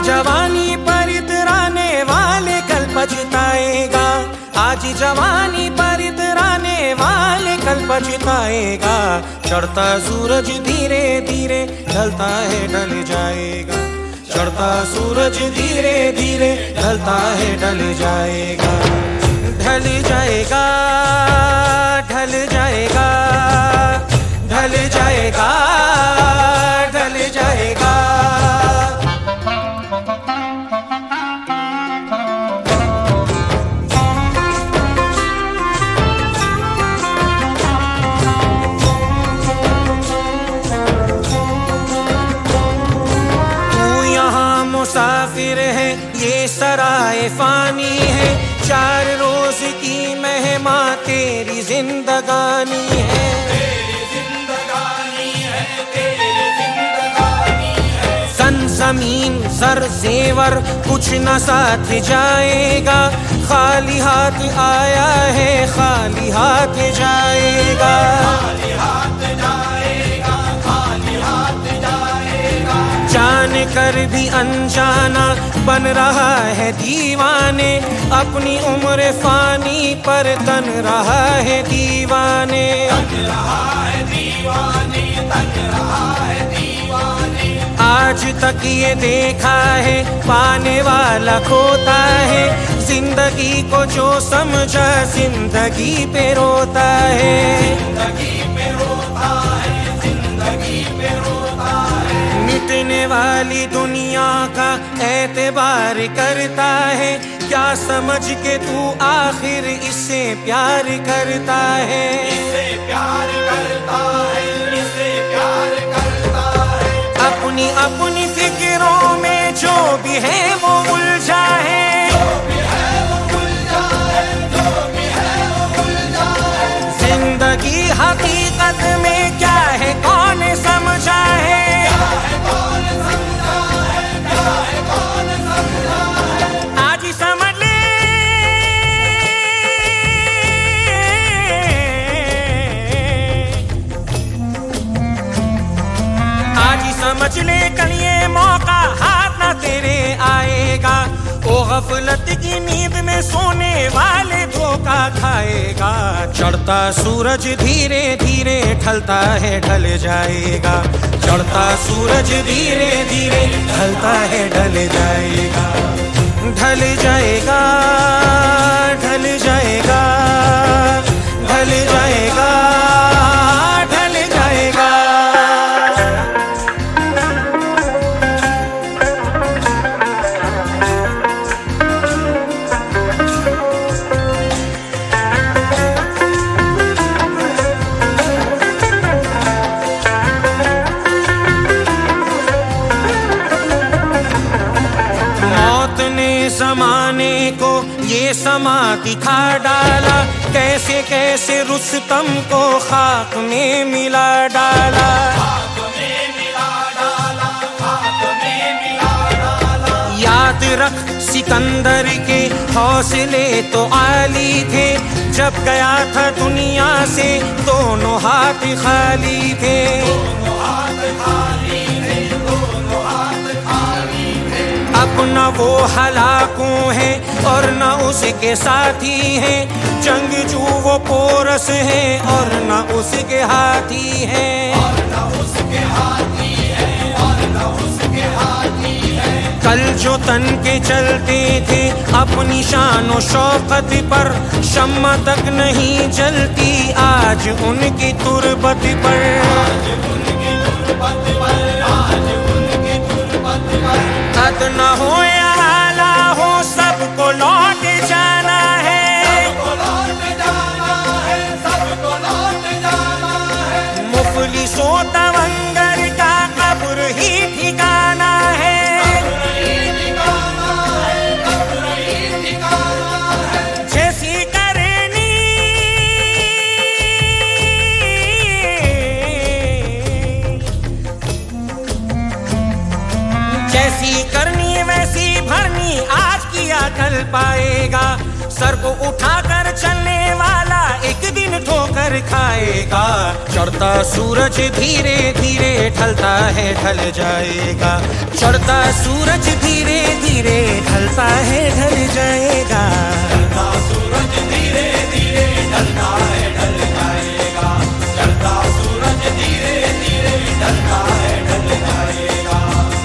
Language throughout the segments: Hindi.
जवानी पर इतराने वाले कल पछताएगा, आज जवानी पर इतराने वाले कल पछताएगा। चढ़ता सूरज धीरे धीरे ढलता है ढल जाएगा, चढ़ता सूरज धीरे धीरे ढलता है ढल जाएगा। ढल जाएगा, ढल जाएगा, ढल जाएगा, ढल जाएगा। मुसाफिर है ये सराय फानी है, 4 रोज की मेहमा तेरी जिंदगानी है। तेरी जिंदगानी है, तेरी जिंदगानी है। सन जमीन सर जेवर कुछ न साथ जाएगा, खाली हाथ आया है खाली हाथ जाएगा। खाली हाथ जाएगा, खाली हाथ जाएगा। जान कर भी अनजाना बन रहा है दीवाने, अपनी उम्र फानी पर तन रहा है दीवाने। तन रहा है दीवाने, तन रहा है दीवाने। आज तक ये देखा है पाने वाला खोता है, जिंदगी को जो समझा जिंदगी पे रोता है। जिंदगी पे रोता है, जिंदगी पे रोता है। मिटने वाली दुनिया का एतबार करता है, क्या समझ के तू आखिर इससे प्यार करता है। इससे प्यार करता है, इससे प्यार करता है। अपनी अपनी फिक्रों में जो भी है वो उलझा है, जो भी है वो उलझा है, जो भी है वो उलझा है। जिंदगी हकीकत में क्या है कौन समझा है, आज ही समझ ले। आज ही समझ ले कल ये मौका हाथ ना तेरे आएगा, ओ गफलत की नींद में सोने वाले धोखा खाएगा। चढ़ता सूरज धीरे धीरे ढलता है ढल जाएगा, चढ़ता सूरज धीरे धीरे ढलता है ढल जाएगा। ढल जाएगा, ढल जाएगा, ढल जाएगा, ढल जाएगा। ज़माने को ये समा दिखा डाला, कैसे कैसे रुस्तम को खाक में मिला डाला। खाक में मिला डाला, खाक में मिला डाला। याद रख सिकंदर के हौसले तो आली थे, जब गया था दुनिया से दोनों हाथ खाली थे। दोनों हाथ खाली थे, दोनों हाथ खाली थे। अब न वो हलाकों है और न उसके साथी हैं, जंगजू वो पोरस है और न उसके हाथी है। और न उसके हाथी है, और न उसके हाथी है। कल जो तन के चलते थे अपनी शान और शौकत पर, शम्मा तक नहीं जलती आज उनकी तुरबत पर। आज उनकी तुरबत पर, आज उनकी तुरबत पर। अदना हो या आला हो सबको लौट जाना है, सबको लौट जाना है, सबको लौट जाना है। मुफलिसो तवंगर का कब्र ही ठिकाना है, कब्र ही ठिकाना है, कब्र ही ठिकाना है। जैसी करनी जैसी करनी वैसी भरनी, आज किया कल पाएगा। सर को उठाकर चलने वाला एक दिन ठोकर खाएगा। चढ़ता सूरज धीरे धीरे ढलता है ढल जाएगा। चढ़ता सूरज धीरे धीरे ढलता है ढल जाएगा। चढ़ता सूरज धीरे धीरे ढलता है ढल जाएगा। चढ़ता सूरज धीरे धीरे ढलता है ढल जाएगा।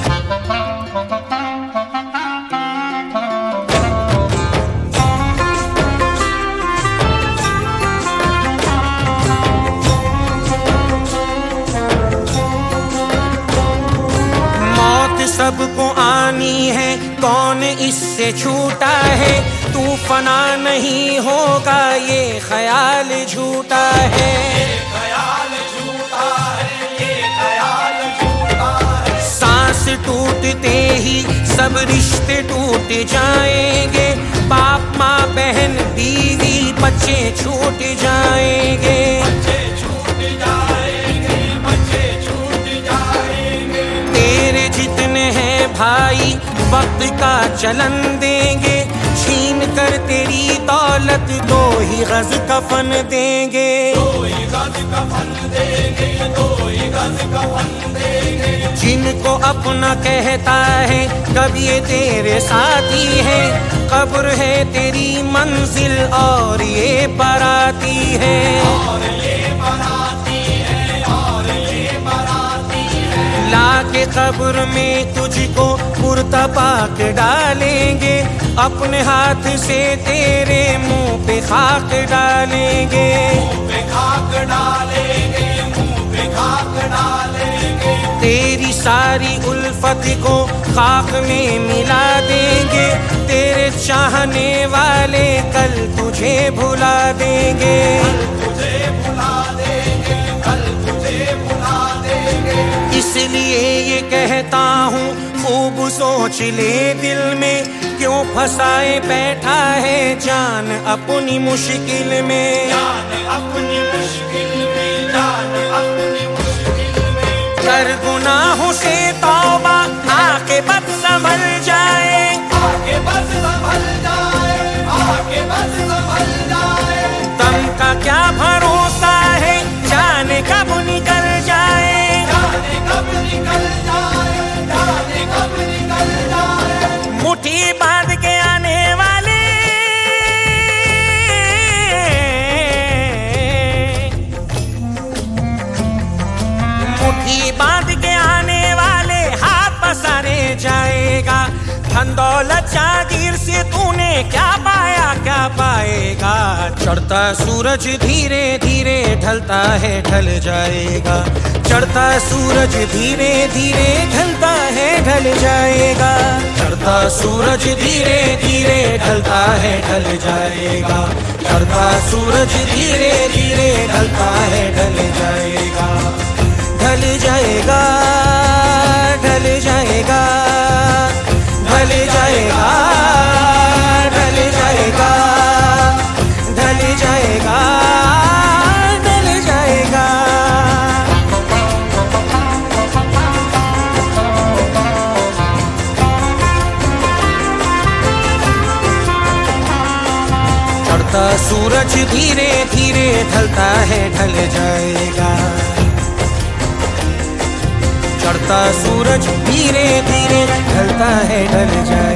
सबको आनी है, कौन इससे छूटा है। तू फना नहीं होगा, ये ख्याल झूठा है। ये ख्याल झूठा है, ये ख्याल झूठा है। सांस टूटते ही सब रिश्ते टूट जाएंगे। बाप माँ बहन बीवी बच्चे छूट जाएंगे। बच्चे छूट जाएंगे, बच्चे छूट जाएंगे। तेरे जितने हैं भाई वक्त का चलन देंगे। छीन कर तेरी दौलत दो ही गज कफन देंगे। दो ही गज कफन देंगे, दो ही गज कफन देंगे। जिनको अपना कहता है कब ये तेरे साथी है। कब्र है तेरी मंजिल और ये बाराती है। और ये बाराती है, और ये बाराती है। लाके कब्र में तुझको कुर्ता पाक डालेंगे। अपने हाथ से तेरे मुंह पे खाक डालेंगे। मुंह पे खाक डालेंगे, मुंह पे खाक डालेंगे। तेरी सारी उल्फत को खाक में मिला देंगे। तेरे चाहने वाले कल तुझे भुला देंगे। तुझे भुला देंगे, कल तुझे भुला देंगे। इसलिए ये कहता हूँ खूब सोच ले दिल में। क्यों फंसाए बैठा है जान अपनी मुश्किल में। जान अपनी मुश्किल में, जान अपनी मुश्किल में। कर गुनाहों से तौबा, आके बस संभल जाए। आके बस संभल जाए, आके बस संभल जाए। दम का क्या भरोसा है, जाने कब निकल जाए। जाने कब निकल जाए, जाने कब निकल जाए। मुट्ठी बांध के आने वाले मुट्ठी बांध के आने वाले हाथ पसारे जाएगा। धन दौलत जागीर से तूने क्या पाया क्या पाएगा। चढ़ता सूरज धीरे धीरे ढलता है ढल जाएगा। चढ़ता सूरज धीरे धीरे ढलता है ढल जाएगा। चढ़ता सूरज धीरे धीरे ढलता है ढल जाएगा। चढ़ता सूरज धीरे धीरे ढलता है ढल जाएगा। ढल जाएगा, ढल जाएगा, ढल जाएगा, ढल जाएगा, ढल जाएगा, ढल जाएगा। चढ़ता सूरज धीरे धीरे ढलता है ढल जाएगा। चढ़ता सूरज धीरे धीरे ढलता है ढल जाएगा।